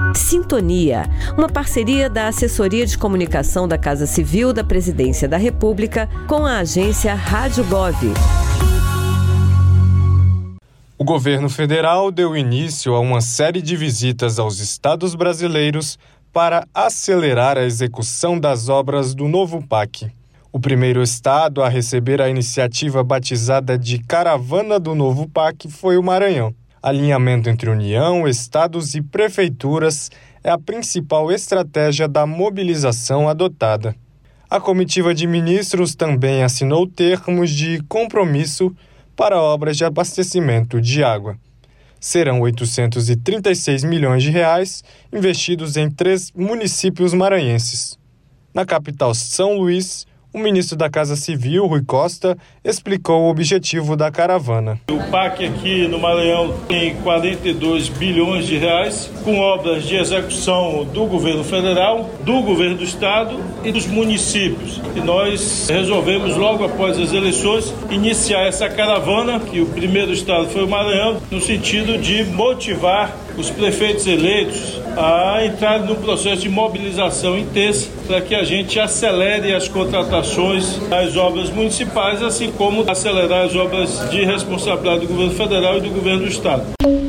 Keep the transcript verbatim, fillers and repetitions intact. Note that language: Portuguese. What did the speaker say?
Sintonia, uma parceria da Assessoria de Comunicação da Casa Civil da Presidência da República com a agência Rádio Gov. O governo federal deu início a uma série de visitas aos estados brasileiros para acelerar a execução das obras do novo P A C. O primeiro estado a receber a iniciativa batizada de Caravana do Novo P A C foi o Maranhão. Alinhamento entre União, estados e prefeituras é a principal estratégia da mobilização adotada. A comitiva de ministros também assinou termos de compromisso para obras de abastecimento de água. Serão oitocentos e trinta e seis milhões de reais investidos em três municípios maranhenses. Na capital São Luís, o ministro da Casa Civil, Rui Costa, explicou o objetivo da caravana. O P A C aqui no Maranhão tem quarenta e dois bilhões de reais, com obras de execução do governo federal, do governo do estado e dos municípios. E nós resolvemos, logo após as eleições, iniciar essa caravana, que o primeiro estado foi o Maranhão, no sentido de motivar os prefeitos eleitos a entrar no processo de mobilização intensa para que a gente acelere as contratações das obras municipais, assim como acelerar as obras de responsabilidade do governo federal e do governo do estado.